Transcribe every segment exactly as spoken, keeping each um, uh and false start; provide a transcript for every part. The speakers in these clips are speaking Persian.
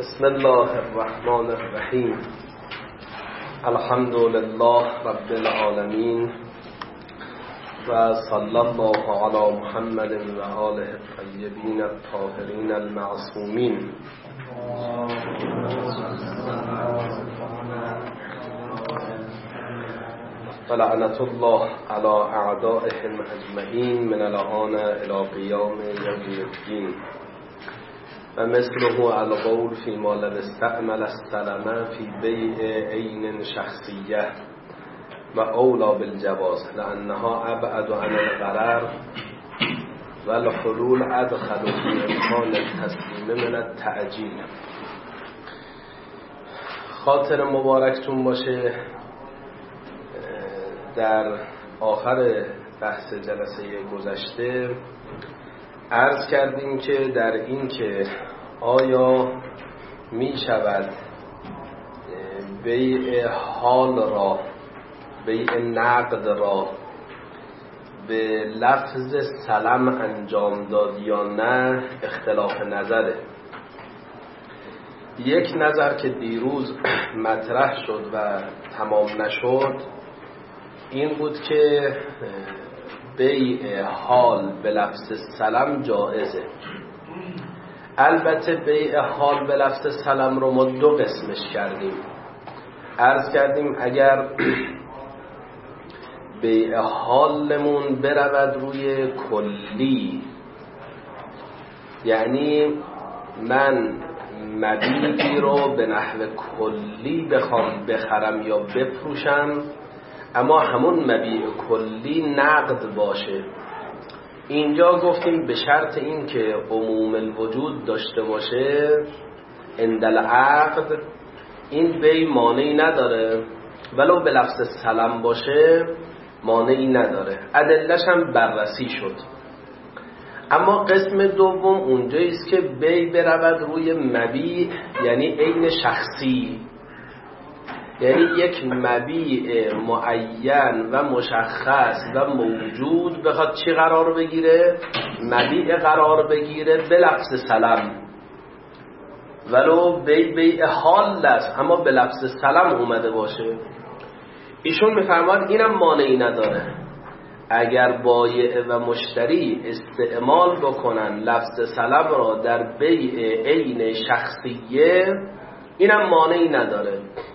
بسم الله الرحمن الرحیم. الحمد لله رب العالمین و صلی الله علی محمد و آله الطیبین الطاهرین المعصومین. و لعنت الله علی اعدائهم اجمعین من الآن الی قیام یوم الدین. و مثله القول فی ما لو استعمل السلم فی بیع عین شخصیه و اولا بالجواز لانها ابعد عن الغرر و الحلول ادخل فی امکان التسلیم من التعجیل. خاطر مبارکتون باشه، در آخر بحث جلسه گذشته عرض کردیم که در این که آیا می شود بیع حال را، بیع نقد را به لفظ سلم انجام داد یا نه اختلاف نظره. یک نظر که دیروز مطرح شد و تمام نشد این بود که بیع حال به لفظ سلم جائزه. البته بیع حال به لفظ سلم رو ما دو قسمش کردیم. عرض کردیم اگر بیع حالمون برود روی کلی، یعنی من مبیعی رو به نحو کلی بخوام بخرم یا بفروشم اما همون مبیع کلی نقد باشه، اینجا گفتیم به شرط این که عموم الوجود داشته باشه عند العقد این بیع مانعی نداره، ولو به لفظ سلم باشه مانعی نداره. ادله‌اش هم بررسی شد. اما قسم دوم اونجایی است که بیع برود روی مبیع، یعنی عین شخصی، یعنی یک مبیع معین و مشخص و موجود بخواد چی قرار بگیره؟ مبیع قرار بگیره به لفظ سلم، ولو بیع بیع حال است اما به لفظ سلم اومده باشه. ایشون میفرماد اینم مانعی نداره. اگر بایع و مشتری استعمال بکنن لفظ سلم را در بیع عین شخصیه اینم مانعی نداره،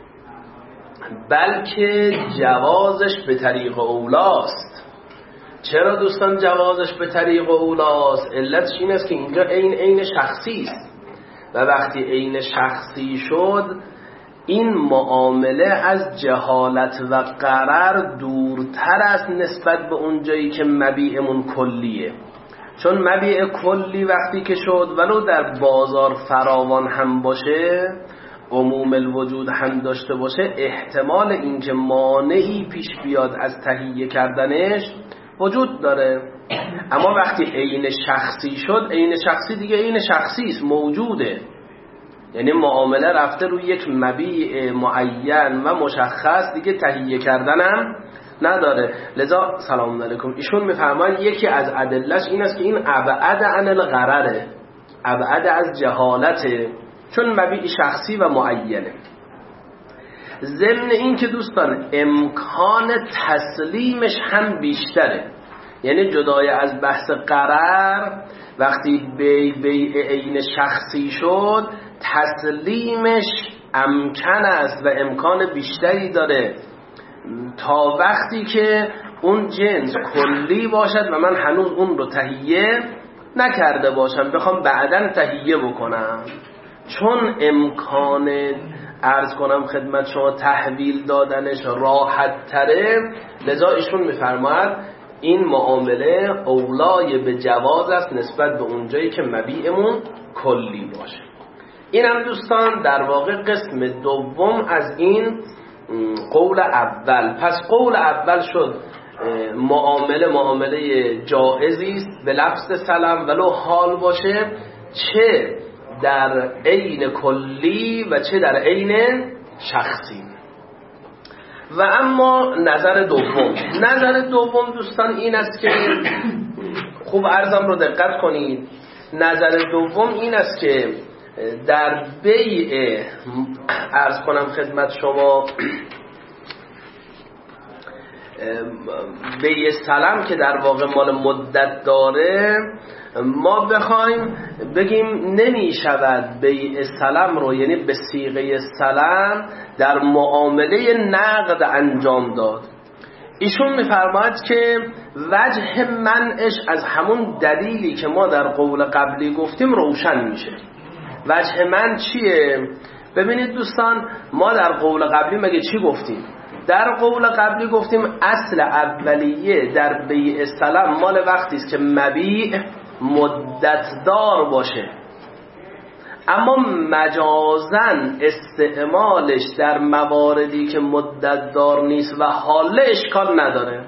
بلکه جوازش به طریق اولاست. چرا دوستان جوازش به طریق اولاست؟ علتش این است که اینجا عین عین شخصی است و وقتی عین شخصی شد این معامله از جهالت و غرر دورتر است نسبت به اونجایی که مبیعمون کلیه. چون مبیع کلی وقتی که شد ولو در بازار فراوان هم باشه، عموم الوجود هم داشته باشه، احتمال اینکه مانعی پیش بیاد از تهیه کردنش وجود داره. اما وقتی عین شخصی شد، عین شخصی دیگه عین شخصی است، موجوده، یعنی معامله رفته روی یک مبیع معین و مشخص، دیگه تهیه کردنم نداره. لذا سلام علیکم ایشون میفرماین یکی از ادله‌اش این است که این ابعد عن الغرره، ابعد از جهالته، چون مبیع شخصی و معینه. ضمن این که دوستان امکان تسلیمش هم بیشتره، یعنی جدای از بحث قرار وقتی بیع بیع عین شخصی شد تسلیمش امکن است و امکان بیشتری داره تا وقتی که اون جنس کلی باشد و من هنوز اون رو تهیه نکرده باشم بخوام بعداً تهیه بکنم. چون امکان عرض کنم خدمت شما تحویل دادنش راحت تره، لذا ایشون میفرماید این معامله اولای به جواز است نسبت به اونجایی که مبیعمون کلی باشه. این هم دوستان در واقع قسم دوم از این قول اول. پس قول اول شد معامله معامله جائزی است به لفظ سلم ولو حال باشه، چه در عین کلی و چه در عین شخصی. و اما نظر دوم، نظر دوم دوستان این است که خوب عرضم رو دقت کنید، نظر دوم این است که در بیع عرض کنم خدمت شما بیع سلم که در واقع مال مدت داره، ما بخوایم بگیم نمی شود بیع سلم رو، یعنی به صیغه سلم در معامله نقد انجام داد. ایشون میفرماید که وجه منعش از همون دلیلی که ما در قول قبلی گفتیم روشن میشه. وجه من چیه؟ ببینید دوستان، ما در قول قبلی مگه چی گفتیم؟ در قول قبلی گفتیم اصل اولیه در بیع سلم مال وقتی است که مبیع مدت دار باشه، اما مجازن استعمالش در مواردی که مدت دار نیست و حاله اشکال نداره.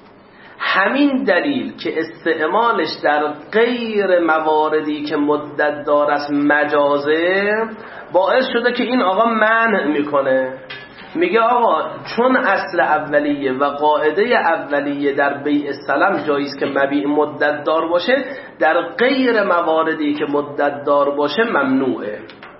همین دلیل که استعمالش در غیر مواردی که مدت دار است مجازه، باعث شده که این آقا منع میکنه. میگه آقا چون اصل اولیه و قاعده اولیه در بیع سلم جاییست که مبیع مدت دار باشه، در غیر مواردی که مدت دار باشه ممنوعه.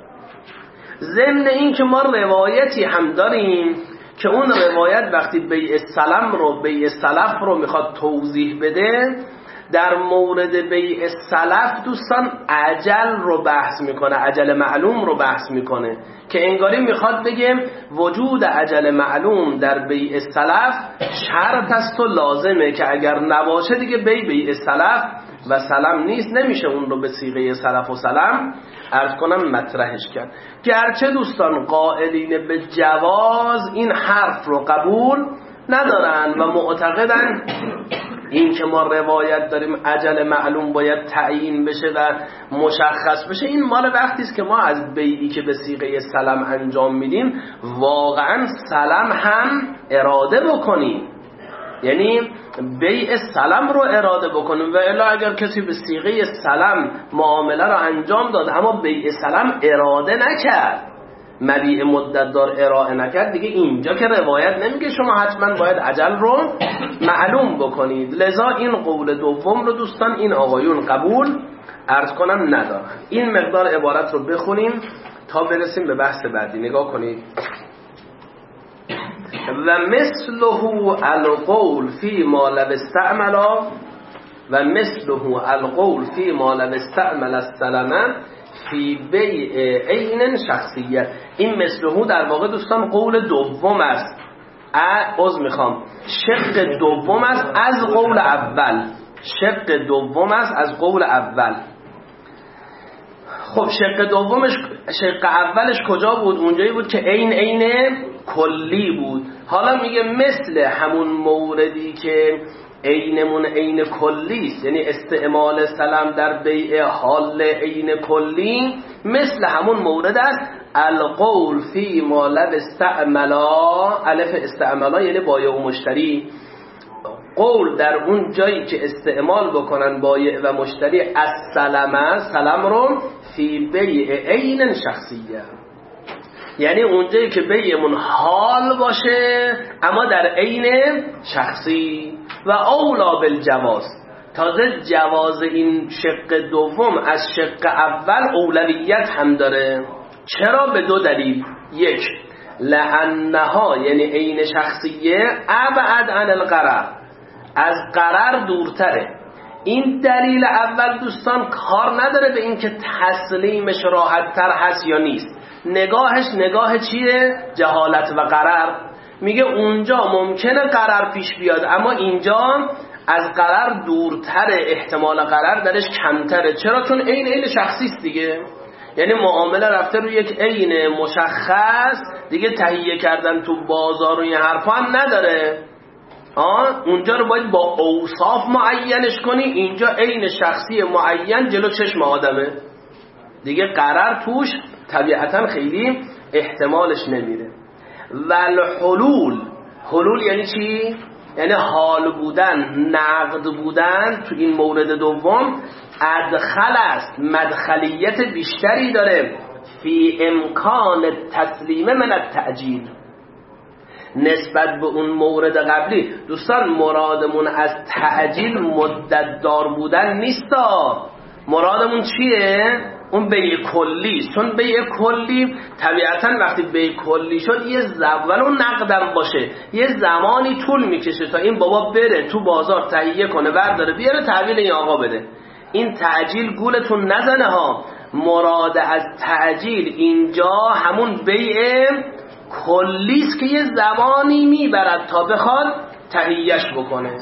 ضمن این که ما روایتی هم داریم که اون روایت وقتی بیع سلم رو بیع سلف رو میخواد توضیح بده، در مورد بیع سلف دوستان عجل رو بحث میکنه، عجل معلوم رو بحث میکنه که انگاری میخواد بگه وجود عجل معلوم در بیع سلف شرط است و لازمه که اگر نباشه دیگه بیع بیع سلف و سلم نیست، نمیشه اون رو به صیغه سلف و سلم عرض کنم مطرحش کرد. گرچه دوستان قائلین به جواز این حرف رو قبول ندارن و معتقدن این که ما روایت داریم عجل معلوم باید تعیین بشه و مشخص بشه، این مال وقتی است که ما از بیعی که به صیغه سلم انجام میدیم واقعا سلم هم اراده بکنیم، یعنی بیع سلم رو اراده بکنیم. و الا اگر کسی به صیغه سلم معامله رو انجام داد اما بیع سلم اراده نکرد، مبیع مدت دار ارائه نکرد، دیگه اینجا که روایت نمیگه شما حتما باید عجل رو معلوم بکنید. لذا این قول دوم رو دوستان این آقایون قبول عرض کنم ندارن. این مقدار عبارت رو بخونیم تا برسیم به بحث بعدی. نگاه کنید. و مثله القول فی ما لو استعملا و مثله القول فی ما لو استعمل السلم فی بیع عین شخصیت. این مثله در واقع دوستان قول دوم است، عذر میخوام شق دوم است از قول اول، شق دوم است از قول اول. خب شق دومش، شق اولش کجا بود؟ اونجایی بود که عین عین کلی بود. حالا میگه مثل همون موردی که عینمون عین کلی است، یعنی استعمال سلم در بیع حال عین کلی، مثل همون مورد است القول فی ما لو استعملا، الف استعملا یعنی بایع و مشتری، قول در اون جایی که استعمال بکنن بایع و مشتری از سلم، سلم رو فی بیع عین شخصیه، یعنی اونجایی که بیعمون حال باشه اما در عین شخصی. و اولا بالجواز، تازه جواز این شق دوم از شق اول اولویت هم داره. چرا؟ به دو دلیل. یک، لانها یعنی عین شخصیه ابعد عن القرار، از قرار دورتره. این دلیل اول دوستان کار نداره به این که تسلیمش راحت تر هست یا نیست، نگاهش نگاه چیه؟ جهالت و قرار. میگه اونجا ممکنه قرار پیش بیاد اما اینجا از قرار دورتره، احتمال قرار درش کمتره. چرا؟ چون عین عین شخصی است دیگه، یعنی معامله رفته رو یک عین مشخص دیگه، تهیه کردن تو بازار و این حرفا هم نداره. آه اونجا رو باید با اوصاف معینش کنی، اینجا عین شخصی معین جلو چشم آدمه دیگه، قرار توش طبیعتا خیلی احتمالش نمیره. والحلول، حلول یعنی چی؟ یعنی حال بودن، نقد بودن تو این مورد دوم ادخل است، مدخلیت بیشتری داره فی امکان تسلیم من التعجیل نسبت به اون مورد قبلی. دوستان مرادمون از تعجیل مدت دار بودن نیستا، مرادمون چیه؟ اون بیع کلی، چون بیع کلی طبیعتا وقتی بیع کلی شد یه زول و نقدم باشه یه زمانی طول میکشه تا این بابا بره تو بازار تهیه کنه برداره بیاره تحویل این آقا بده. این تعجیل گولتون نزنه ها. مراد از تعجیل اینجا همون بیع کلیست که یه زمانی میبرد تا بخواد تهیهش بکنه.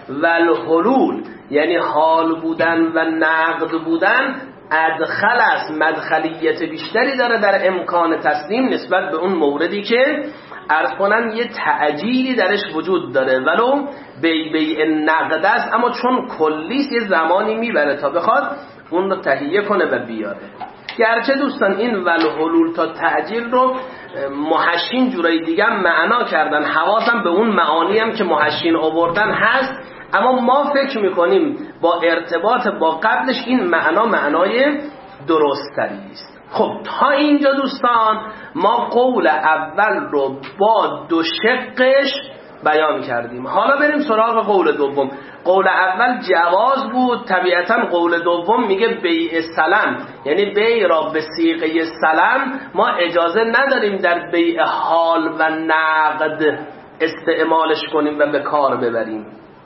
والحلول یعنی حال بودن و نقد بودن ادخل است، مدخلیت بیشتری داره در امکان تسلیم نسبت به اون موردی که عرض کنن یه تعجیلی درش وجود داره ولو بی بی نقد است، اما چون کلیست یه زمانی میبره تا بخواد اون رو تهیه کنه و بیاره. گرچه دوستان این والحلول تا تعجیل رو محشین جورای دیگه هم معنا کردن، حواسم به اون معانی هم که محشین آوردن هست، اما ما فکر میکنیم با ارتباط با قبلش این معنا معنای درست تری است. خب تا اینجا دوستان ما قول اول رو با دو شقش بیان کردیم. حالا بریم سراغ قول دوم. قول اول جواز بود، طبیعتا قول دوم میگه بیع سلم، یعنی بیع را به صیغه سلم ما اجازه نداریم در بیع حال و نقد استعمالش کنیم و به کار ببریم.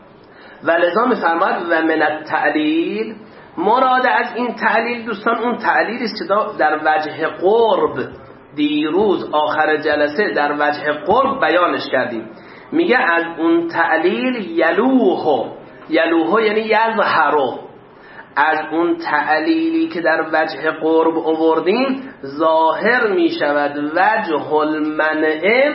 و لذا می‌فرماید و من التعلیل، مراد از این تعلیل دوستان اون تعلیلی است که در وجه قرب دیروز آخر جلسه در وجه قرب بیانش کردیم. میگه از اون تعلیل یلوه، یلوه یعنی یظهرو، از اون تعلیلی که در وجه قرب آوردیم ظاهر میشود وجه المنع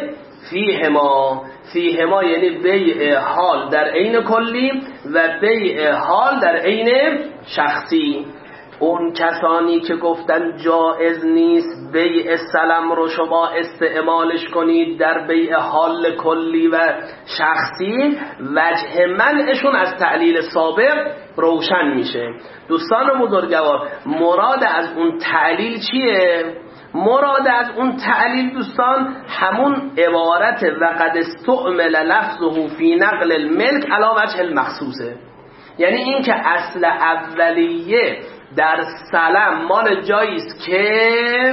فیهما، فیهما یعنی بیع حال در عین کلی و بیع حال در عین شخصی. اون کسانی که گفتن جائز نیست بیع سلم رو شما استعمالش کنید در بیع حال کلی و شخصی، وجه منعشون از تعلیل سابق روشن میشه. دوستان بزرگوار مراد از اون تعلیل چیه؟ مراد از اون تعلیل دوستان همون عبارت و قد استعمل لفظه فی نقل الملک علی وجه المخصوصه، یعنی این که اصل اولیه در سلم مال جاییست که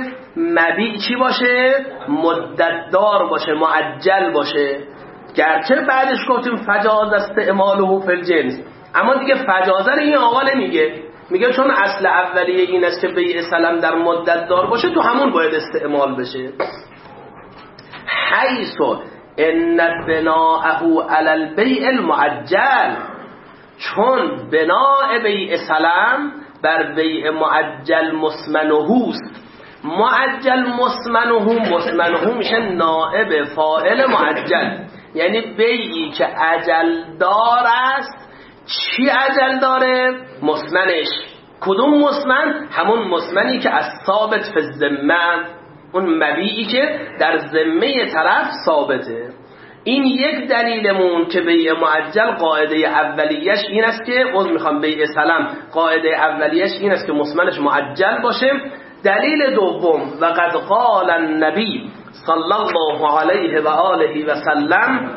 مبیع چی باشه؟ مدتدار باشه، معجل باشه. گرچه بعدش گفتیم فجاز استعماله فی الجنس، اما دیگه فجازه رو این آقا نمیگه، میگه چون اصل اولیه این است که بیع سلم در مدت دار باشه تو همون باید استعمال بشه. حیث ان بناءه علی البیع المعجل، چون بناء بیع سلم بر بیع معجل مسمنهوست. معجل مسمنه، مسمنه میشه نائب فاعل معجل، یعنی بیعی که اجل دار است. چی اجل داره؟ مسمنش. کدوم مسمن؟ همون مسمنی که از ثابت فی الذمه، اون مبیعی که در ذمه طرف ثابته. این یک دلیلمون که بیع معجل قاعده اولیش این است که عذر میخوام بیع سلم قاعده اولیش این است که مسمنش معجل باشه. دلیل دوم و قد قال النبی صلی الله علیه و آله و سلم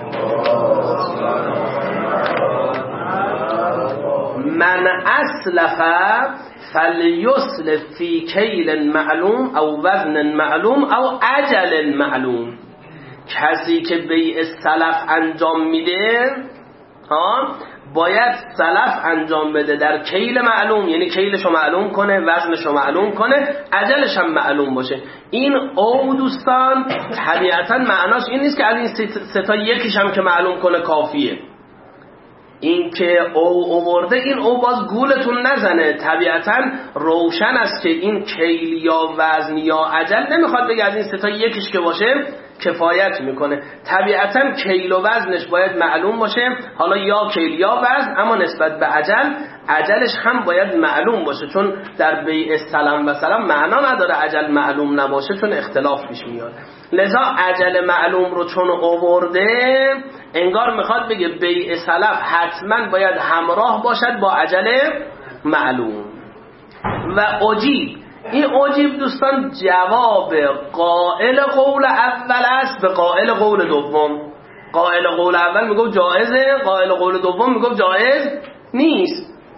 من اسلف فلیسلف فی کیل معلوم او وزن معلوم او اجل معلوم. کسی که بیع سلف انجام میده ها باید سلف انجام بده در کیل معلوم، یعنی کیلش رو معلوم کنه، وزنش رو معلوم کنه، اجلش هم معلوم باشه. این او دوستان طبیعتا معناش این نیست که از این سه تا یکیش هم که معلوم کنه کافیه. این که او اوورده این او باز گولتون نزنه، طبیعتا روشن است که این کیل یا وزن یا اجل نمیخواد بگه از این سه تا یکیش که باشه کفایت میکنه. طبیعتا کیل و وزنش باید معلوم باشه، حالا یا کیل یا وزن، اما نسبت به اجل اجلش هم باید معلوم باشه، چون در بیع سلم و سلم معنا نداره اجل معلوم نباشه چون اختلاف پیش میاد. لذا اجل معلوم رو چون آورده انگار میخواد بگه بیع سلف حتما باید همراه باشد با اجل معلوم. و عجیب، این عجیب دوستان جواب قائل قول اول است به قائل قول دوم. قائل قول اول میگه جایزه، قائل قول دوم میگه جایز نیست.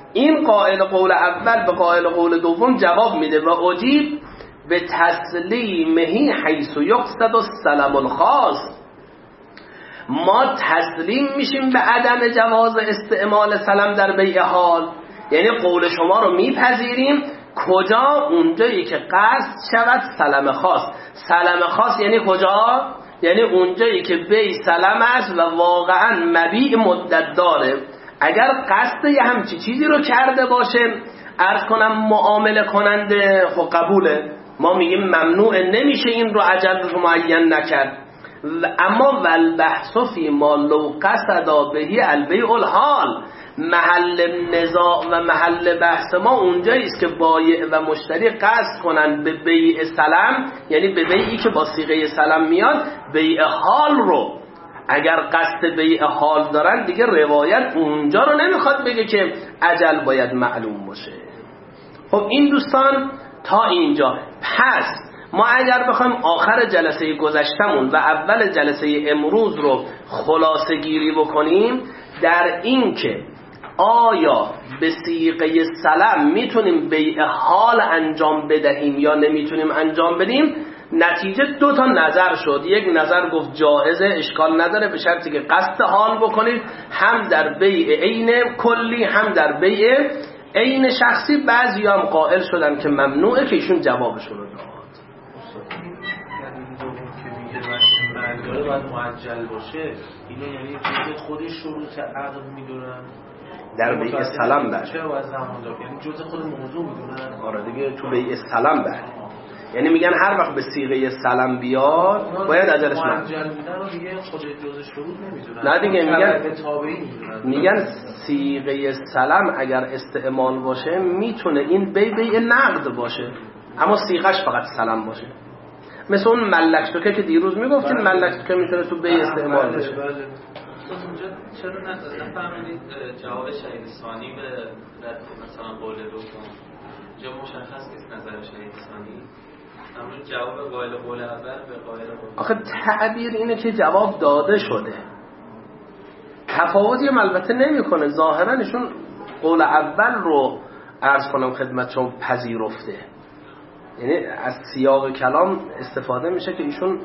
این قائل قول اول به قائل قول دوم جواب میده و اجیب به تسلیمهی حیث یقصد السلام الخاص. ما تسلیم میشیم به عدم جواز استعمال سلام در بیع حال، یعنی قول شما رو میپذیریم کجا؟ اونجایی که قصد شود سلام خاص. سلام خاص یعنی کجا؟ یعنی اونجایی که بیع سلام است و واقعا مبیع مدت داره. اگر قصد یه همچی چیزی رو کرده باشه، عرض کنم معامله کننده خب قبوله، ما میگیم ممنوع، نمیشه این رو عجل رو معین نکرد. اما والبحث فی ما لو قصدا بهی البیع الحال، محل نزاع و محل بحث ما اونجایی است که بایع و مشتری قصد کنن به بیع سلام، یعنی به بیعی که با صیغه سلام میاد، بیع حال رو. اگر قصد بیع حال دارن دیگه روایت اونجا رو نمیخواد بگه که عجل باید معلوم باشه. خب این دوستان تا اینجا. پس ما اگر بخوایم آخر جلسه گذشتمون و اول جلسه امروز رو خلاصه گیری بکنیم در این که آیا به صیغه سلام میتونیم بیع حال انجام بدهیم یا نمیتونیم انجام بدیم، نتیجه دو تا نظر شد. یک نظر گفت جایزه، اشکال نداره به شرطی که قصد حال بکنید، هم در بیع عین کلی هم در بیع عین شخصی. بعضی هم قائل شدن که ممنوعه، که ایشون جوابشون رو داد. داره باید معجل باشه، اینو یعنی جز خودش شروط عقد میدونن در بیع سلام بله. چرا باید زمان دار؟ یعنی جز خود موضوع میدونن. آره دیگه تو بیع سلام بله. یعنی میگن هر وقت به صیغه سلام بیاد باید اجلش معجل میدن و دیگه خود جز شروط نمیدونن. نه دیگه میگن تابعی میدونن. میگن صیغه سلام اگر استعمال باشه میتونه این بیع بیع نقد باشه، اما صیغش فقط سلام باشه. مثل اون ملکتوکه که دیروز میگفتیم ملکتوکه میتونه تو بیع استعمال بشه. اونجا چرا نفهمیدید جواب شهید ثانی به رد مثلا قول دوم؟ اینجا مشخص نیست نظر شهید ثانی، همون جواب قائل قول اول به قائل قول. آخه تعبیر اینه که جواب داده شده، تفاوتی هم البته نمیکنه. ظاهرا ایشون قول اول رو عرض کنم خدمتشون پذیرفته، یعنی از سیاق کلام استفاده میشه که ایشون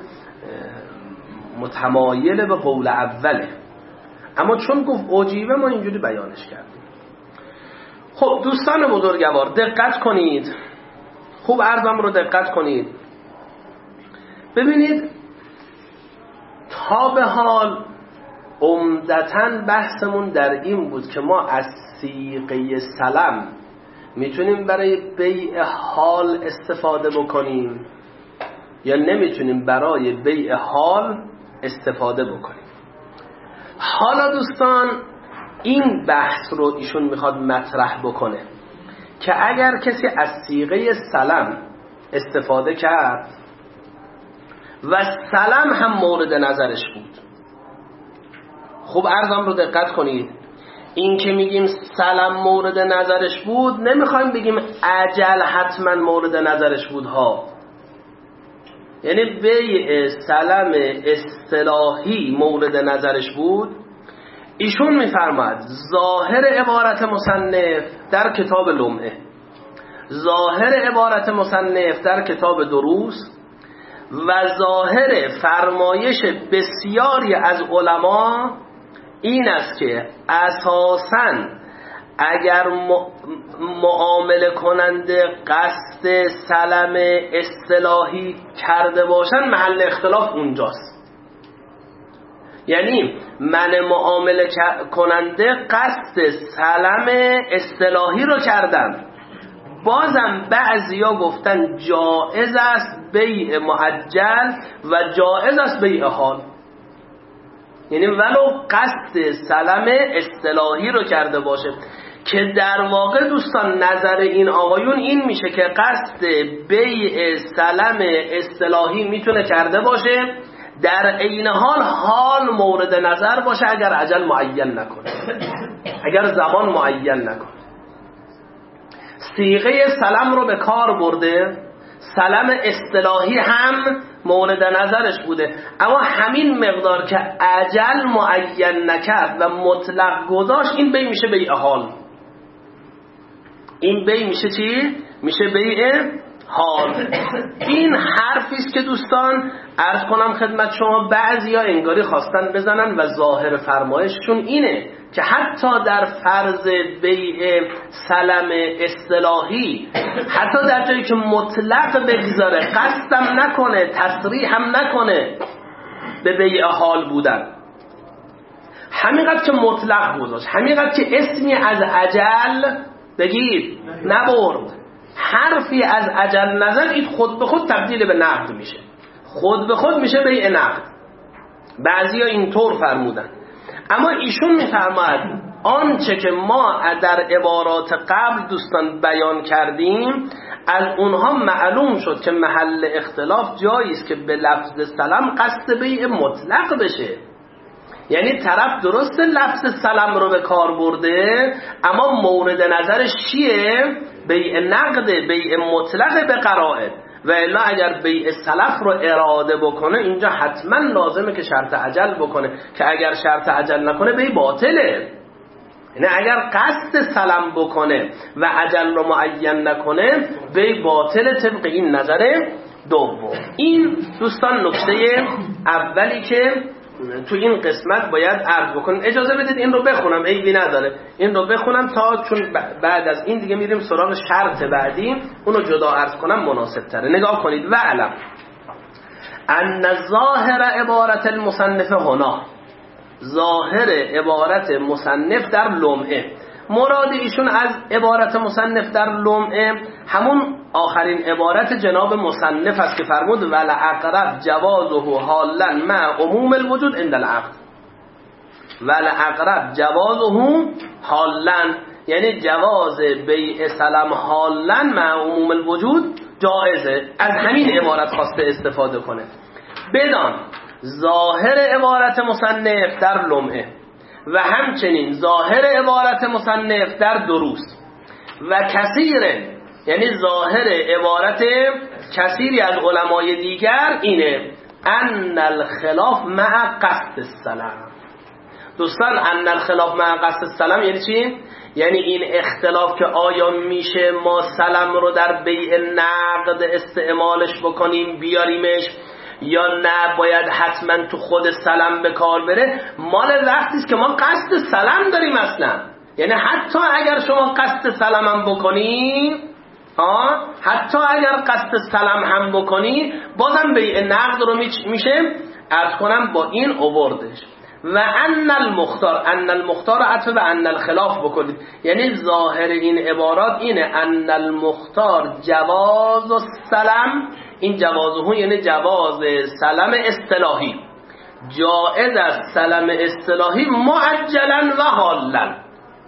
متمایل به قول اوله، اما چون گفت اجیبه ما اینجوری بیانش کردیم. خب دوستان بزرگوار دقت کنید، خوب عرضم رو دقت کنید. ببینید تا به حال عمدتاً بحثمون در این بود که ما از صیغه سلام میتونیم برای بیع حال استفاده بکنیم یا نمیتونیم برای بیع حال استفاده بکنیم. حالا دوستان این بحث رو ایشون میخواد مطرح بکنه که اگر کسی از صیغه سلام استفاده کرد و سلام هم مورد نظرش بود، خوب عرضم رو دقت کنید، این که میگیم سلام مورد نظرش بود نمیخوایم بگیم اجل حتما مورد نظرش بود ها، یعنی بیع سلام اصطلاحی مورد نظرش بود. ایشون میفرماد ظاهر عبارت مصنف در کتاب لمعه، ظاهر عبارت مصنف در کتاب دروس و ظاهر فرمایش بسیاری از علما این است که اساساً اگر معامله کننده قصد سلام اصطلاحی کرده باشن محل اختلاف اونجاست. یعنی من معامله کننده قصد سلام اصطلاحی رو کردم، بازم بعضیا گفتن جائز است بیع معجل و جائز است بیع حال، یعنی ولو قصد سلام اصطلاحی رو کرده باشه، که در واقع دوستان نظر این آقایون این میشه که قصد بیع سلام اصطلاحی میتونه کرده باشه، در عین حال حال مورد نظر باشه اگر اجل معین نکنه، اگر زمان معین نکنه. صیغه سلام رو به کار برده، سلام اصطلاحی هم مورد نظرش بوده، اما همین مقدار که اجل معین نکرد و مطلق گذاشت این بی میشه بیع حال. این بی میشه چی؟ میشه بیع حال. این حرفی است که دوستان عرض کنم خدمت شما بعضیا انگاری خواستن بزنن و ظاهر فرمایششون اینه که حتی در فرض بیع سلم اصطلاحی، حتی در جایی که مطلق بگذاره، قصدم نکنه، تصریح هم نکنه به بیع حال بودن، همینقدر که مطلق گذاشت، همینقدر که اسمی از اجل بگید نبرد، حرفی از اجل نزد، خود به خود تبدیل به نقد میشه، خود به خود میشه بیع نقد. بعضیا اینطور فرمودن، اما ایشون میفرماید آنچه که ما در عبارات قبل دوستان بیان کردیم از اونها معلوم شد که محل اختلاف جایی است که به لفظ سلام قصد بیع مطلق بشه. یعنی طرف درست لفظ سلام رو به کار برده، اما مورد نظرش چیه؟ بیع نقد، بیع مطلق به قرائن. و الا اگر بیع سلف رو اراده بکنه اینجا حتما لازمه که شرط عجل بکنه، که اگر شرط عجل نکنه بیع باطله. یعنی اگر قصد سلام بکنه و عجل رو معین نکنه بیع باطله طبق این نظر دوم. این دوستان نکته اولی که تو این قسمت باید عرض بکنم. اجازه بدید این رو بخونم، عیبی نداره، این رو بخونم تا چون بعد از این دیگه میریم سراغ شرط بعدی، اونو جدا عرض کنم مناسب تره. نگاه کنید. و علم ان ظاهر عبارت المصنف هنا، ظاهر عبارت مصنف در لمعه، مراد ایشون از عبارت مصنف در لمعه همون آخرین عبارت جناب مصنف است که فرمود ولعقرب جوازه حالا مع عموم الوجود عند العقد. ولعقرب جوازه حالا یعنی جواز بیع سلام حالا مع عموم الوجود جائزه. از همین عبارت خواسته استفاده کنه. بدان ظاهر عبارت مصنف در لمعه و همچنین ظاهر عبارت مصنف در دروس و کثیره، یعنی ظاهر عبارت کثیری از علمای دیگر اینه ان الخلاف مع قصد السلام. دوستان ان الخلاف مع قصد السلام یعنی چی؟ یعنی این اختلاف که آیا میشه ما سلام رو در بیع نقد استعمالش بکنیم بیاریمش یا نه باید حتما تو خود سلام به کار بره، مال وقتی است که ما قصد سلام داریم اصلا. یعنی حتی اگر شما قصد سلام هم بکنی، ها حتی اگر قصد سلام هم بکنی بازم بیع نقد رو میشه عرض کنم با این آوردش. و ان المختار، ان المختار عطف و ان الخلاف بکنید، یعنی ظاهر این عبارات اینه ان المختار جواز السلام، این جوازه یعنی جواز سلام اصطلاحی، جائز از سلام اصطلاحی معجلا و حالا،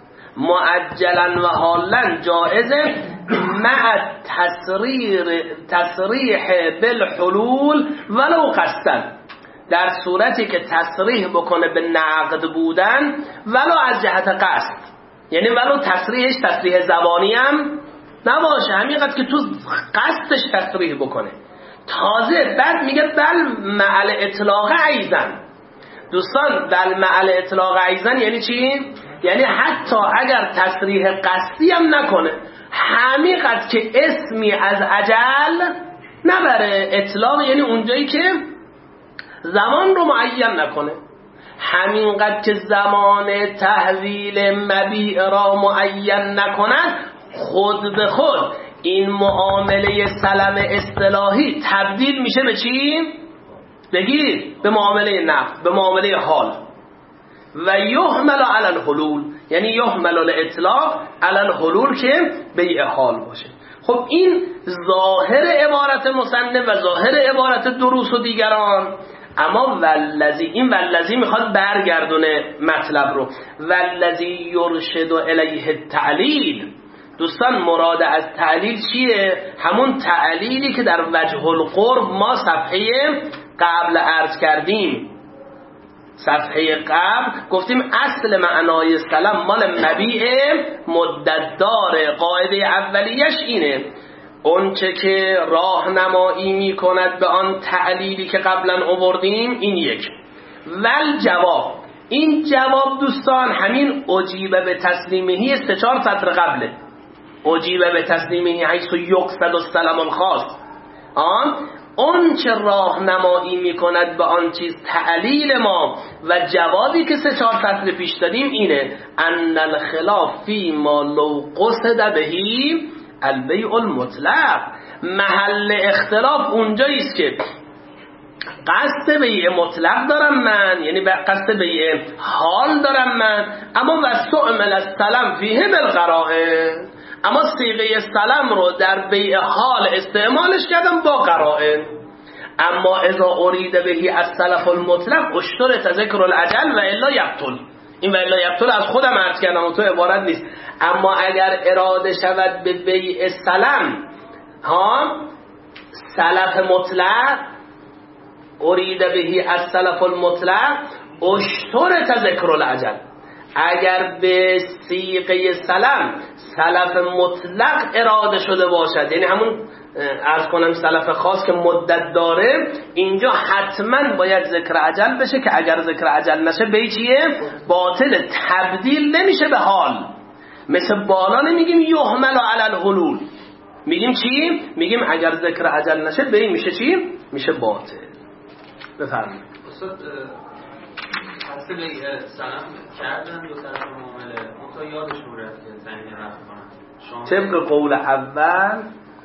معجلا و حالا جائزه مع تصریح تصریح بالحلول ولو قصدن، در صورتی که تصریح بکنه به نقد بودن ولو از جهت قصد، یعنی ولو تصریحش تصریح زبانی هم نباشه، همینقدر که تو قصدش تصریح بکنه. تازه بعد میگه بل معل اطلاق ایزن. دوستان بل معل اطلاق ایزن یعنی چی؟ یعنی حتی اگر تصریح قصدی هم نکنه، همینقدر که اسمی از اجل نبره. اطلاق یعنی اونجایی که زمان رو معین نکنه، همینقدر که زمان تحویل مبیع را معین نکند، خود به خود این معامله سلم اصطلاحی تبدیل میشه به چی؟ بگید به معامله نقد، به معامله حال. و یحمل علی الحلول، یعنی یحمل الاطلاق علی الحلول که بیع حال باشه. خب این ظاهر عبارت مصنف و ظاهر عبارت دروس و دیگران. اما والذی، این والذی میخواد برگردونه مطلب رو، والذی یرشد الیه التعلیل. دوستان مراد از تعلیل چیه؟ همون تعلیلی که در وجه القرب ما صفحه قبل عرض کردیم. صفحه قبل گفتیم اصل معنای سلام مال مبیع مدتدار، قاعده اولیش اینه اون چه که راهنمایی می کند به آن تعلیلی که قبلا آوردیم. این یک. ول جواب، این جواب دوستان همین اجیبه به تسلیمهی سه چهار سطر قبله. اجیب به تسلیمه حیث یقصد السلام الخاص، آن اون چه راهنمایی میکند به آن چیز تعلیل ما و جوابی که سه چهار فصل پیش دادیم اینه ان الخلاف فی ما لو قصد بهی البیع المطلق. محل اختلاف اونجایی است که قصد بیع مطلق دارم من، یعنی قصد بیع حال دارم من، اما واستعمل السلام فیه بالقرائن، اما صیغه سلام رو در بیع حال استعمالش کردم با قرائن. اما اذا ارید بهی السلف المطلق اشترط ذکر العجل و الا یقتل. این و الا یقتل از خودم عرض کردم و تو عبارت نیست. اما اگر اراده شود به بیع سلام ها سلف مطلق، ارید بهی السلف المطلق اشترط ذکر العجل، اگر به صیغه سلام سلف مطلق اراده شده باشد، یعنی همون عرض کنم سلف خاص که مدت داره، اینجا حتما باید ذکر عجل بشه که اگر ذکر عجل نشه بی چیه؟ باطل، تبدیل نمیشه به حال. مثل بالا نمیگیم یحمل علی الحلول، میگیم چی؟ میگیم اگر ذکر عجل نشه بی میشه چی؟ میشه باطل. بفرمایید. استاد اصل سلام کردن دو طرف معامله، منتها یادشون رفت که زنگ رفت کنن. طبق قول اول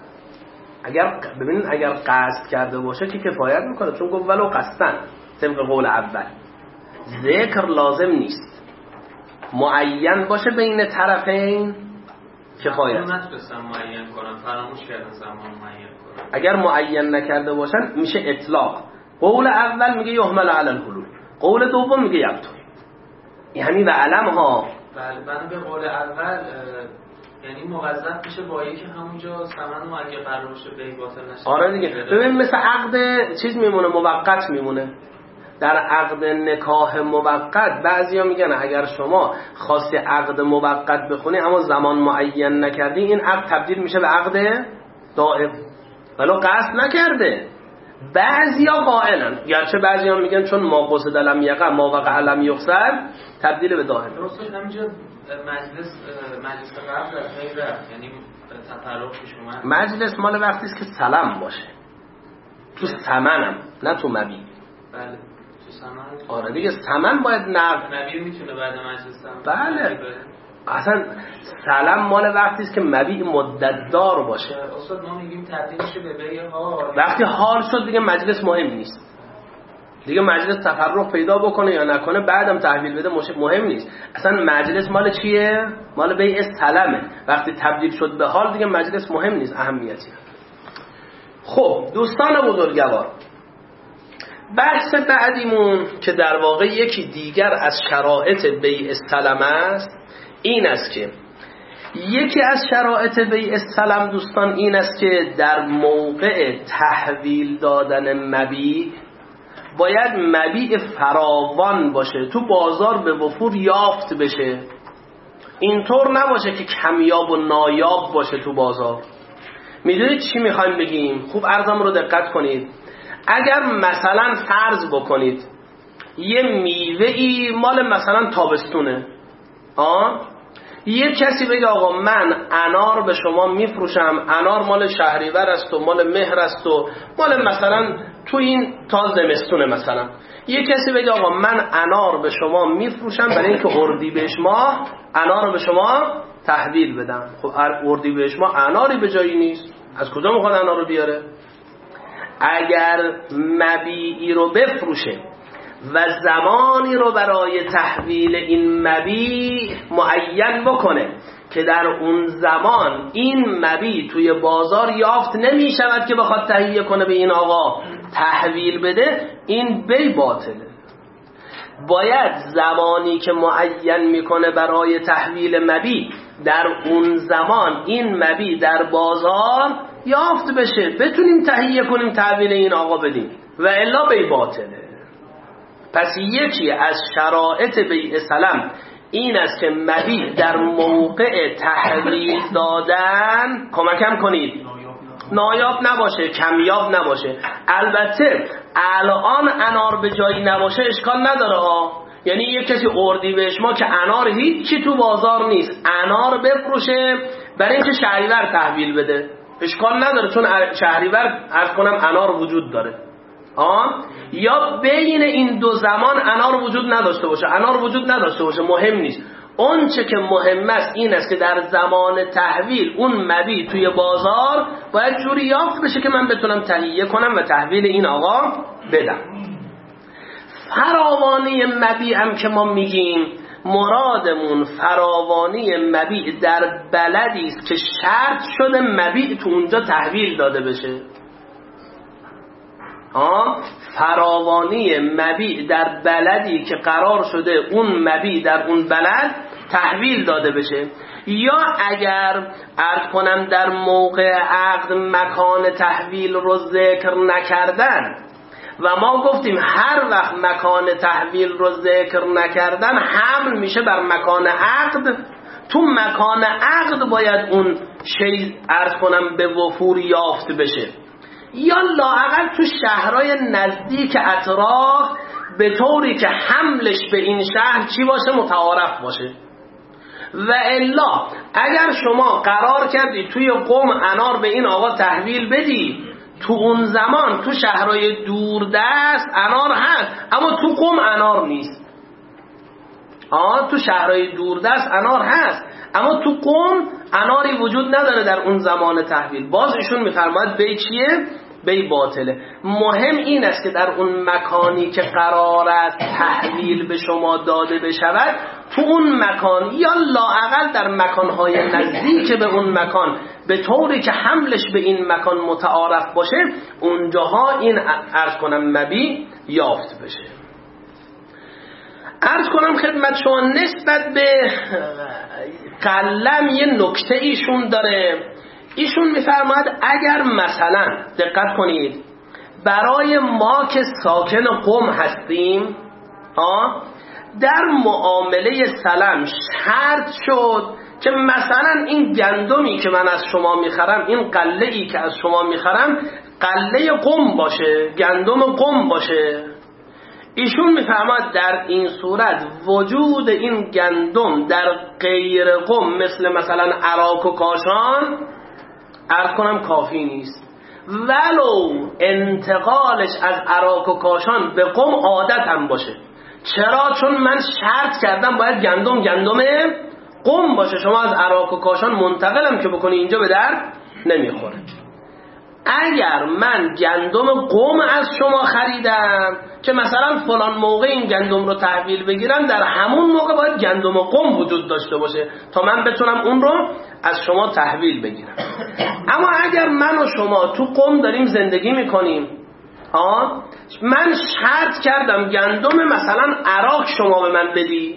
اگر ببینید اگر قصد کرده باشه که کفایت میکنه، چون گفت ولو قصدن. طبق قول اول ذکر لازم نیست، معین باشه بین طرفین کفایت. نتونستم معین کنم، فراموش کردم زمان معین کنم. اگر معین نکرده باشن میشه اطلاق. قول اول میگه یحمل علی الحلول، قول دوم میگه یقتل. یعنی و علم ها. بله، بنا به قول اول یعنی موظف میشه با یکی همونجا ثمن و اگه قرار باشه بی باطل نشه. آره دیگه. ببین مثل عقد چیز میمونه، موقت میمونه. در عقد نکاح موقت بعضیا میگن اگر شما خواستی عقد موقت بخونی اما زمان معین نکردی، این عقد تبدیل میشه به عقد دائم ولو قصد نکرده. بعضیا قائلن، گرچه بعضیا میگن چون ما قصد لم یقع ما وقع لم یقصد تبدیل به دائم. درسته. همینجا مجلس مجلس قبل از غیر یعنی تطرف پیش اومد. مجلس مال وقتی است که سلام باشه، تو ثمنم نه تو مبیع. بله تو ثمن. آره دیگه ثمن باید نقد. مبیع میتونه بعد مجلس هم. بله اصلا سلام مال وقتی است که مبیع مدت دار باشه. استاد ما میگیم تبدیل میشه به بیع حال. وقتی حال شد دیگه مجلس مهم نیست دیگه، مجلس تفرق پیدا بکنه یا نکنه بعدم تحویل بده مهم نیست. اصلا مجلس مال چیه؟ مال بیع سلامه. وقتی تبدیل شد به حال دیگه مجلس مهم نیست، اهمیتی. خب دوستان بزرگوار، بحث بعدیمون که در واقع یکی دیگر از شرایط بیع سلام است این است که یکی از شرایط بیع سلام دوستان این است که در موقع تحویل دادن مبیع باید مبیع فراوان باشه، تو بازار به وفور یافت بشه. اینطور نباشه که کمیاب و نایاب باشه تو بازار. میدونید چی میخوایم بگیم؟ خوب عرضم رو دقت کنید. اگر مثلا فرض بکنید یه میوه‌ای مال مثلا تابستونه، آه یه کسی بگه آقا من انار به شما میفروشم، انار مال شهریور است و مال مهر است و مال مثلا تو این تا زمستونه. مثلا یه کسی بگه آقا من انار به شما میفروشم برای اینکه اردیبهشت ماه انار رو به شما تحویل بدم. خب اردیبهشت ماه اناری به جایی نیست، از کجا میخواد انار رو بیاره؟ اگر مبیعی رو بفروشه و زمانی رو برای تحویل این مبیع معین بکنه که در اون زمان این مبیع توی بازار یافت نمی شود که بخواد تهیه کنه به این آقا تحویل بده، این بی باطله. باید زمانی که معین میکنه برای تحویل مبیع در اون زمان این مبیع در بازار یافت بشه، بتونیم تهیه کنیم تحویل این آقا بدیم، و الا بی باطله. پس یکی از شرایط بیع سلام این است که مبیع در موقع تحویل دادن کمکم کنید نایاب نباشه، کمیاب نباشه. البته الان انار به جایی نباشه اشکال نداره ها، یعنی یک کسی اردیبهشت ماه که انار هیچی تو بازار نیست انار بفروشه برای اینکه شهریور تحویل بده. اشکال نداره چون شهریور عرض کنم انار وجود داره. آه؟ یا بین این دو زمان انار وجود نداشته باشه، انار وجود نداشته باشه، مهم نیست. اون چه که مهم است این است که در زمان تحویل اون مبیع توی بازار باید جوری یافت بشه که من بتونم تهیه کنم و تحویل این آقا بدم. فراوانی مبیع هم که ما میگیم مرادمون فراوانی مبیع در بلدی است که شرط شده مبیع تو اونجا تحویل داده بشه. آه؟ فراوانی مبیع در بلدی که قرار شده اون مبیع در اون بلد تحویل داده بشه. یا اگر عرض کنم در موقع عقد مکان تحویل رو ذکر نکردن و ما گفتیم هر وقت مکان تحویل رو ذکر نکردن حمل میشه بر مکان عقد، تو مکان عقد باید اون شی عرض کنم به وفور یافت بشه. یا لااقل تو شهرهای نزدیک اطراف به طوری که حملش به این شهر چی باشه؟ متعارف باشه. و الا اگر شما قرار کردی توی قم انار به این آقا تحویل بدی، تو اون زمان تو شهرهای دوردست انار هست اما تو قم انار نیست. آه تو شهرهای دوردست انار هست اما تو قم اناری وجود نداره در اون زمان تحویل. باز ایشون میفرماید بی چیه؟ بی باطله. مهم این است که در اون مکانی که قرار است تحویل به شما داده بشود تو اون مکان یا لااقل در مکانهای نزدیک به اون مکان به طوری که حملش به این مکان متعارف باشه اونجاها این عرض کنم مبیع یافت بشه. عرض کنم خدمت شما نسبت به قلم یه نکته ایشون داره. ایشون میفرماید اگر مثلا دقت کنید برای ما که ساکن قم هستیم آه در معامله سلم شرط شد که مثلا این گندمی که من از شما میخرم، این قله‌ای که از شما میخرم قله قم باشه، گندم قم باشه. ایشون میفرماید در این صورت وجود این گندم در غیر قم مثل مثلا عراق و کاشان عرض کنم کافی نیست، ولو انتقالش از عراق و کاشان به قم عادت هم باشه. چرا؟ چون من شرط کردم باید گندم گندم قم باشه. شما از عراق و کاشان منتقلم که بکنی اینجا به در نمیخوره. اگر من گندم قم از شما خریدم که مثلا فلان موقع این گندم رو تحویل بگیرم، در همون موقع باید گندم قم وجود داشته باشه تا من بتونم اون رو از شما تحویل بگیرم. اما اگر من و شما تو قم داریم زندگی میکنیم آه من شرط کردم گندم مثلا عراق شما به من بدی،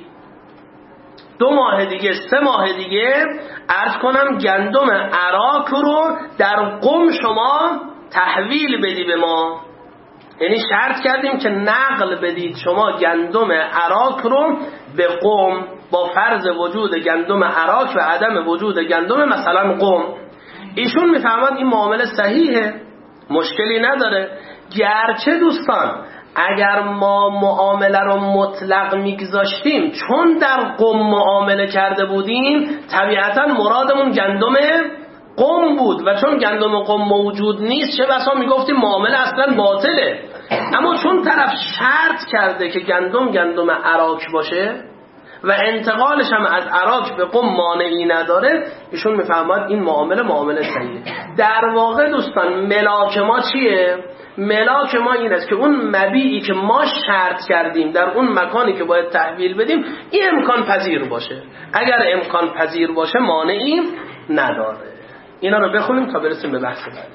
دو ماه دیگه سه ماه دیگه عرض کنم گندم عراق رو در قم شما تحویل بدی به ما. یعنی شرط کردیم که نقل بدید شما گندم عراق رو به قم با فرض وجود گندم عراق و عدم وجود گندم مثلا قم. ایشون میفهمد این معامله صحیحه، مشکلی نداره. گرچه دوستان اگر ما معامله رو مطلق میگذاشتیم چون در قم معامله کرده بودیم طبیعتا مرادمون گندم قم بود و چون گندم قم موجود نیست چه بسا میگفتیم معامله اصلا باطله. اما چون طرف شرط کرده که گندم گندم عراق باشه و انتقالش هم از عراق به قم مانعی نداره، ایشون میفهمد این معامله معامله صحیحه. در واقع دوستان ملاک ما چیه؟ ملاک ما این است که اون مبیعی که ما شرط کردیم در اون مکانی که باید تحویل بدیم این امکان پذیر باشه. اگر امکان پذیر باشه مانعی نداره. اینا رو بخونیم تا برسیم به بحث بعد.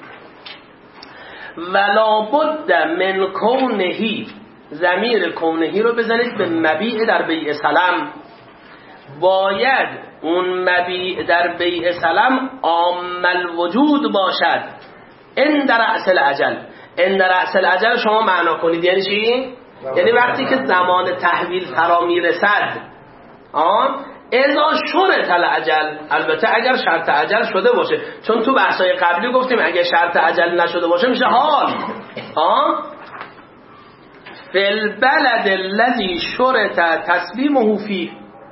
ولا بد من کونهی، ضمیر کونهی رو بزنید به مبیع در بیع سلم. باید اون مبیع در بیع سلم عام الوجود باشد. ان در رأس الاجل، ان در رأس الاجل شما معنا کنید یعنی چی؟ یعنی وقتی که زمان تحویل فرا میرسد آن اذا شرط الاجل، البته اگر شرط اجل شده باشه، چون تو بحثای قبلی گفتیم اگر شرط اجل نشده باشه میشه حال. ها فی البلد الذی شرط تسلیمه فیه،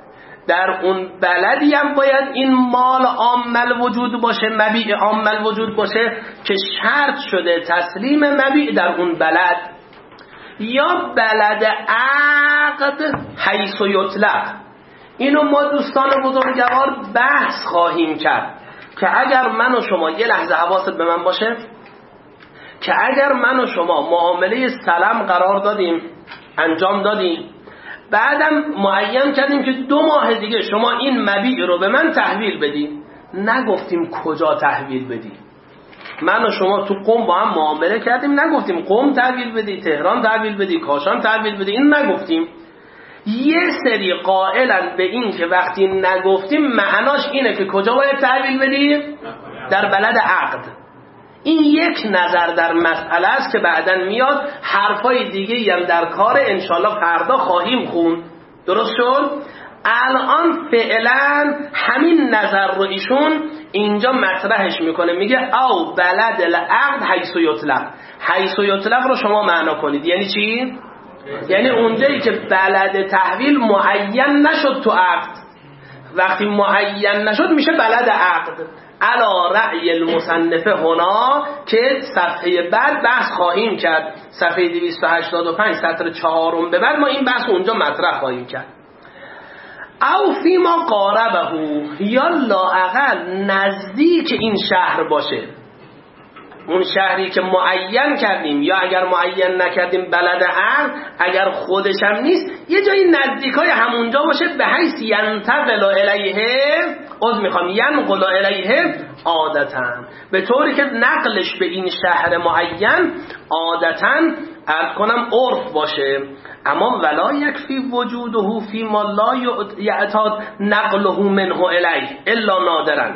در اون بلدی هم باید این مال عامل وجود باشه، مبیع عامل وجود باشه که شرط شده تسلیم مبیع در اون بلد، یا بلد عقد حیث و یطلق. اینو ما دوستان بزرگوار بحث خواهیم کرد که اگر من و شما، یه لحظه حواست به من باشه، که اگر من و شما معامله سلم قرار دادیم، انجام دادیم، بعدم معین کردیم که دو ماه دیگه شما این مبیع رو به من تحویل بدید، نگفتیم کجا تحویل بدی. من و شما تو قم با هم معامله کردیم، نگفتیم قم تحویل بدی، تهران تحویل بدی، کاشان تحویل بدی، این نگفتیم. یه سری قائلن به این که وقتی نگفتیم معناش اینه که کجا باید تحویل بدیم؟ در بلد عقد. این یک نظر در مسئله است که بعداً میاد حرفای دیگه هم در کار انشالله فردا خواهیم خوند. درست شد؟ الان فعلا همین نظر رو ایشون اینجا مطرحش میکنه، میگه او بلد العقد حیث و یطلق. حیث و یطلق رو شما معنا کنید یعنی چی؟ یعنی اونجایی که بلد تحویل معین نشد تو عقد، وقتی معین نشد میشه بلد عقد. علا رأی المصنف هنا که صفحه بعد بحث خواهیم کرد، صفحه دویست و هشتاد و پنج سطر چهارم به بعد ما این بحث اونجا مطرح خواهیم کرد. او فی ما قاربه، یا لااقل نزدیک این شهر باشه، اون شهری که معین کردیم، یا اگر معین نکردیم بلد عقد، اگر خودش هم نیست یه جایی نزدیکای همونجا باشه، به حیث ینتقل الیه، از میخوام ینقل الیه عادتاً، به طوری که نقلش به این شهر معین عادتاً عرض کنم عرف باشه. اما ولا یکفی وجوده فی ما لا یعتاد نقله منه الیه الا نادرا،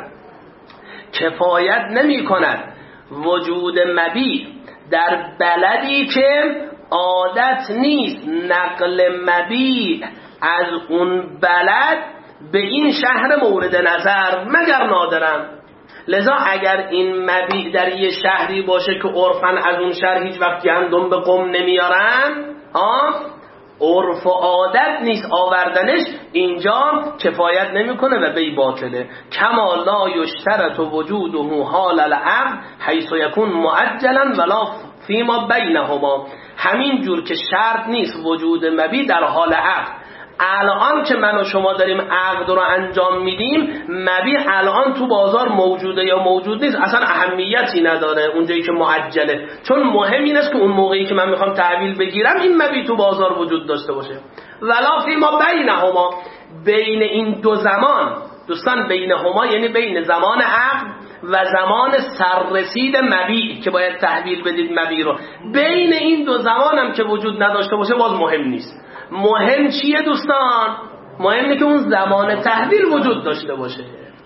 کفایت نمی کند وجود مبیع در بلدی که عادت نیست نقل مبیع از اون بلد به این شهر مورد نظر مگر نادرن. لذا اگر این مبیع در یه شهری باشه که عرفاً از اون شهر هیچ وقت گندم به قم نمیارن، ها عرف و عادت نیست آوردنش، اینجا کفایت نمیکنه و بی باطله. کما لا یشترط وجوده حال العقد حیث یکون معجلا ولا فیما بینهما، همین جور که شرط نیست وجود مبیع در حال عقد. الان که من و شما داریم عقد رو انجام میدیم، مبیع الان تو بازار موجوده یا موجود نیست اصلا اهمیتی نداره اونجایی که معجله، چون مهم این است که اون موقعی که من میخوام تحویل بگیرم این مبیع تو بازار وجود داشته باشه. ولا فیما بینهما، بین این دو زمان دوستان، بینهما یعنی بین زمان عقد و زمان سررسید مبیع که باید تحویل بدید مبیع رو، بین این دو زمان هم که وجود نداشته باشه باز مهم نیست. مهم چیه دوستان؟ مهمه که اون زمان تحویل وجود داشته باشه.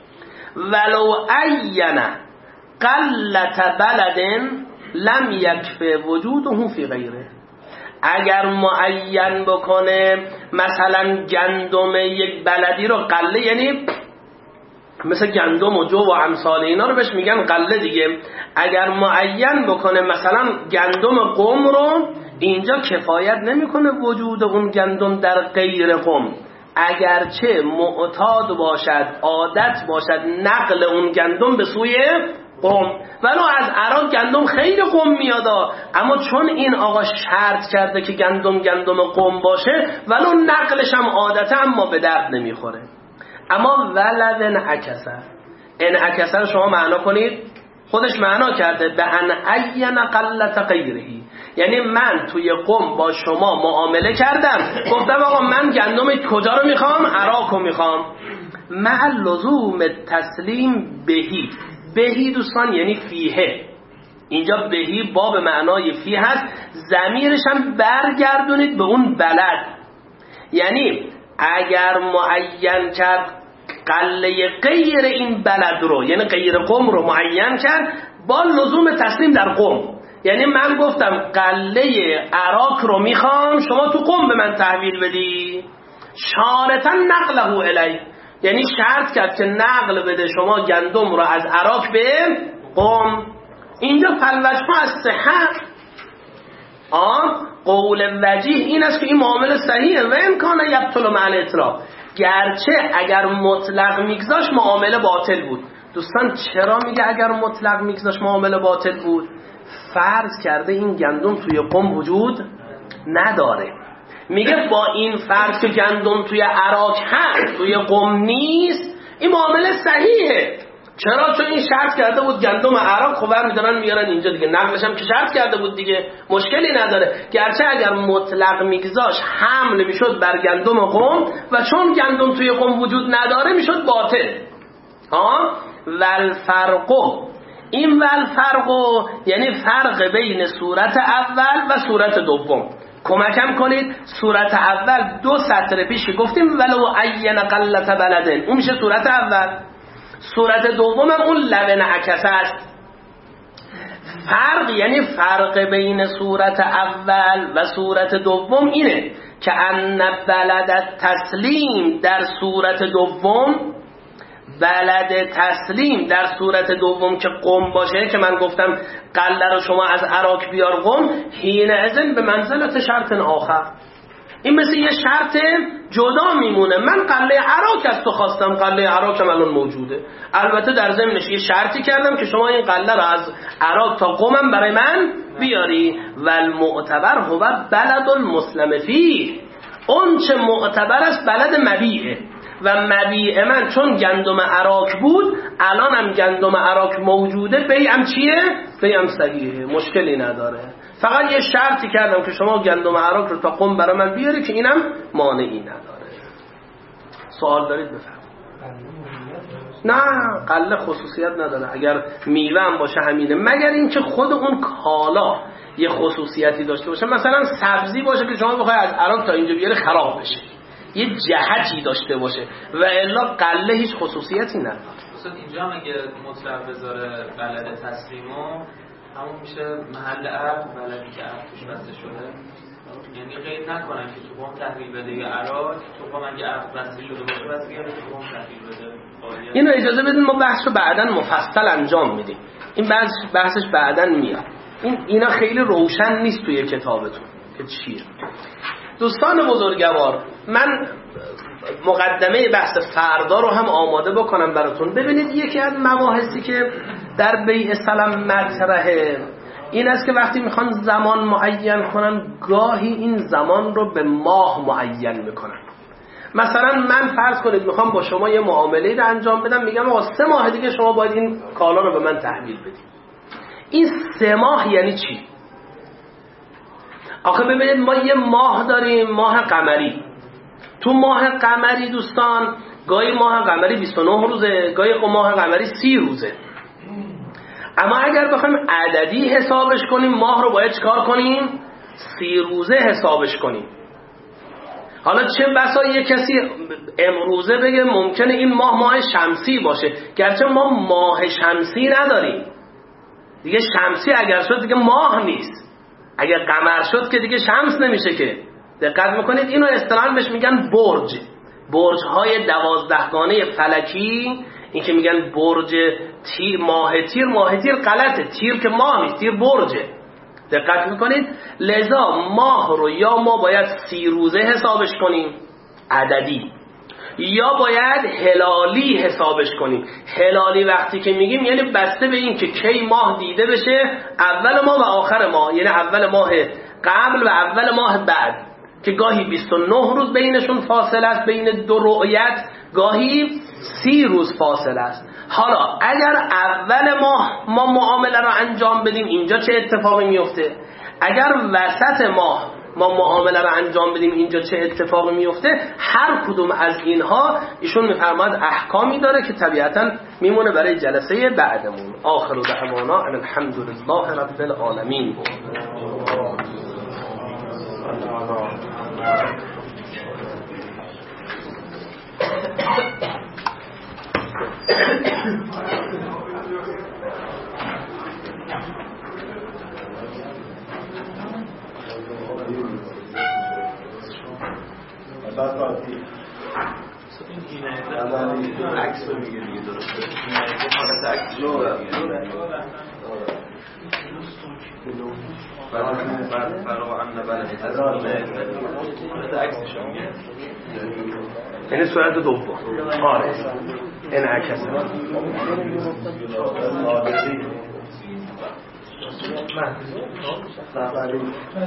ولو عین قلت بلد لم یکفه وجوده فی غیره، اگر معین بکنه مثلا گندم یک بلدی رو قله، یعنی مثل گندم و جو و امثال اینا رو بهش میگن قله دیگه، اگر معین بکنه مثلا گندم قم رو، اینجا کفایت نمیکنه وجود اون گندم در غیر قم، اگرچه معتاد باشد، عادت باشد نقل اون گندم به سوی قم، ولو از عراق گندم خیلی قم میادا، اما چون این آقا شرط کرده که گندم گندم قم باشه ولو نقلش هم عادته اما به درد نمیخوره. اما ولد انعکسر، انعکسر شما معنا کنید، خودش معنا کرده به ان عین قلت غیرهی، یعنی من توی قم با شما معامله کردم، گفتم آقا من گندم کجا رو میخوام؟ عراق رو میخوام، مع لزوم تسلیم بهی. بهی دوستان یعنی فیه، اینجا بهی باب معنای فیه هست، ضمیرش هم برگردونید به اون بلد، یعنی اگر معین کرد قله غیر این بلد رو، یعنی غیر قم رو معین کرد با لزوم تسلیم در قم، یعنی من گفتم قله عراق رو میخوام، شما تو قم به من تحویل بدی، شارطا نقله الی، یعنی شرط کرد که نقل بده شما گندم رو از عراق به قم. اینجا فلوجه از صحت آن قول وجیه این است که این معامله صحیحه و امکانه یبطل مع الاطلاق، گرچه اگر مطلق میگذاشت معامله باطل بود. دوستان چرا میگه اگر مطلق میگذاشت معامله باطل بود؟ فرض کرده این گندم توی قم وجود نداره، میگه با این فرض که گندم توی عراق هست توی قم نیست، این معامله صحیحه. چرا؟ چون این شرط کرده بود گندم عراق، خب برمی‌دارن میارن اینجا دیگه، نقلش هم که شرط کرده بود دیگه، مشکلی نداره. گرچه اگر مطلق میگذاشت حمل میشد بر گندم قم و چون گندم توی قم وجود نداره میشد باطل. ها والفرق، این والفرق یعنی فرق بین صورت اول و صورت دوم. کمکم کنید، صورت اول دو سطر پیش گفتیم ولو عین قلت بلدن، اون میشه صورت اول. صورت دوم هم اون لبن عکسه است. فرق یعنی فرق بین صورت اول و صورت دوم اینه که ان بلد تسلیم در صورت دوم، بلد تسلیم در صورت دوم که قم باشه، که من گفتم قله رو شما از عراق بیار قم، حین اذن به منزلت شرط آخر، این مثل یه شرط جدا میمونه. من قله عراق از تو خواستم، قله عراق هم الان موجوده، البته در ضمنش یه شرطی کردم که شما این قله رو از عراق تا قمم برای من بیاری. و المعتبر هو بلد المسلم فیه، اون چه معتبر است بلد مبیعه، و مبیع من چون گندم عراق بود الانم گندم عراق موجوده، بیعم چیه؟ بیعم صحیحه، مشکلی نداره. فقط یه شرطی کردم که شما گندم عراق رو تا قم برای من بیاری که اینم مانعی نداره. سوال دارید بفرمایید. نه قله خصوصیت نداره، اگر میوه هم باشه همینه، مگر اینکه خود اون کالا یه خصوصیتی داشته باشه. مثلا سبزی باشه که شما بخوای از عراق تا اینجا بیاری خراب بشه، یه جهتی داشته باشه، و الا قله هیچ خصوصیتی نداره. مثلا اینجا هم اگه مطلق بذاره بلد تسلیمو، همون میشه محل عقد، بلدی که عقد توش بسته شده، یعنی قید نکنن که تو قم تحویل بده یا عراق، تو قم اگه عقد بسته شده باشه بس بیاره تو قم تحویل بده. اینو اجازه بدین ما بحث رو بعداً مفصل انجام میدیم، این بحث بحثش بعداً میاد. این اینا خیلی روشن نیست توی کتابتون که چیه. دوستان بزرگوار، من مقدمه بحث فردا رو هم آماده بکنم براتون. ببینید یکی از مباحثی که در بیع سلم مطرحه این است که وقتی میخوان زمان معین کنن، گاهی این زمان رو به ماه معین میکنن. مثلا من فرض کنید میخوام با شما یه معامله رو انجام بدم، میگم آقا سه ماه دیگه شما باید این کالا رو به من تحویل بدید. این سه ماه یعنی چی؟ آخه ببینید ما یه ماه داریم، ماه قمری. تو ماه قمری دوستان گاهی ماه قمری بیست و نه روزه، گاهی ماه قمری سی روزه. اما اگر بخوایم عددی حسابش کنیم، ماه رو باید چکار کنیم؟ سی روزه حسابش کنیم. حالا چه بسا یه کسی امروزه بگه ممکنه این ماه ماه شمسی باشه، گرچه ما ماه شمسی نداریم دیگه. شمسی اگر شد دیگه ماه نیست، اگر قمر شد که دیگه شمس نمیشه که. دقت میکنید اینو اصطلاحاً بهش میگن برج، برج های دوازدهگانه فلکی. این که میگن برج تیر، ماه تیر، ماه تیر غلطه، تیر که ماه نیست، تیر برجه. دقت میکنید؟ لذا ماه رو یا ما باید سی روزه حسابش کنیم عددی، یا باید هلالی حسابش کنیم. هلالی وقتی که میگیم یعنی بسته به این که کی ماه دیده بشه، اول ماه و آخر ماه، یعنی اول ماه قبل و اول ماه بعد، که گاهی بیست و نه روز بینشون فاصله است بین دو رؤیت، گاهی سی روز فاصله است. حالا اگر اول ماه ما معامله رو انجام بدیم، اینجا چه اتفاقی میفته؟ اگر وسط ماه ما معامله رو انجام بدیم، اینجا چه اتفاقی میفته؟ هر کدوم از اینها ایشون میفرماد احکامی داره که طبیعتا میمونه برای جلسه بعدمون. آخر دعوانا ان الحمدلله رب العالمین. این عکس رو میگه دیگه، درسته؟ این حالت عکس رو برای ان بلد تسلیم حالت عکسش رو میگه. یعنی صورت دوم. آره انعکس.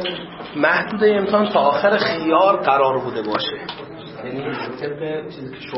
محدود امتحان تا آخر خیار قرار بوده باشه، یعنی طبق چیزی که